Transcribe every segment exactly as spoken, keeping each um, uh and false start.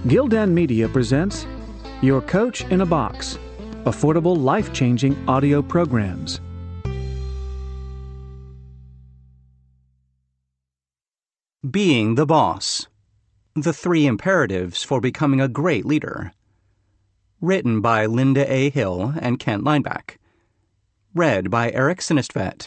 Gildan Media presents Your Coach in a Box, affordable, life-changing audio programs. Being the Boss: The Three Imperatives for Becoming a Great Leader. Written by Linda A. Hill and Kent Lineback. Read by Eric Sinistvedt.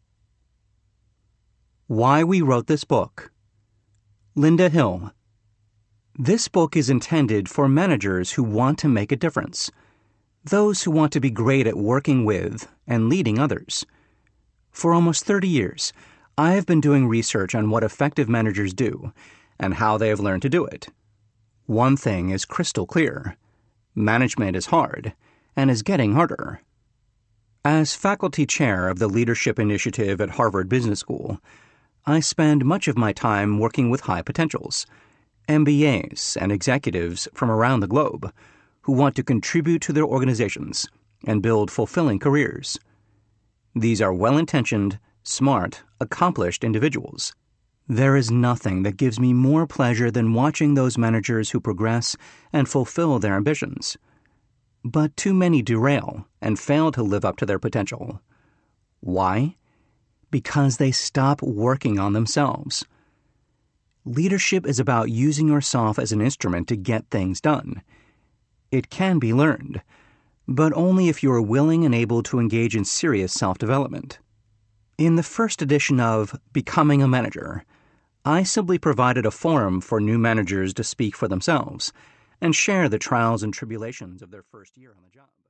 Why we wrote this book. Linda Hill. This book is intended for managers who want to make a difference, those who want to be great at working with and leading others. For almost thirty years, I have been doing research on what effective managers do and how they have learned to do it. One thing is crystal clear: management is hard and is getting harder. As faculty chair of the Leadership Initiative at Harvard Business School, I spend much of my time working with high potentials, M B As and executives from around the globe who want to contribute to their organizations and build fulfilling careers. These are well-intentioned, smart, accomplished individuals. There is nothing that gives me more pleasure than watching those managers who progress and fulfill their ambitions. But too many derail and fail to live up to their potential. Why? Because they stop working on themselves. Leadership is about using yourself as an instrument to get things done. It can be learned, but only if you are willing and able to engage in serious self-development. In the first edition of Becoming a Manager, I simply provided a forum for new managers to speak for themselves and share the trials and tribulations of their first year on the job.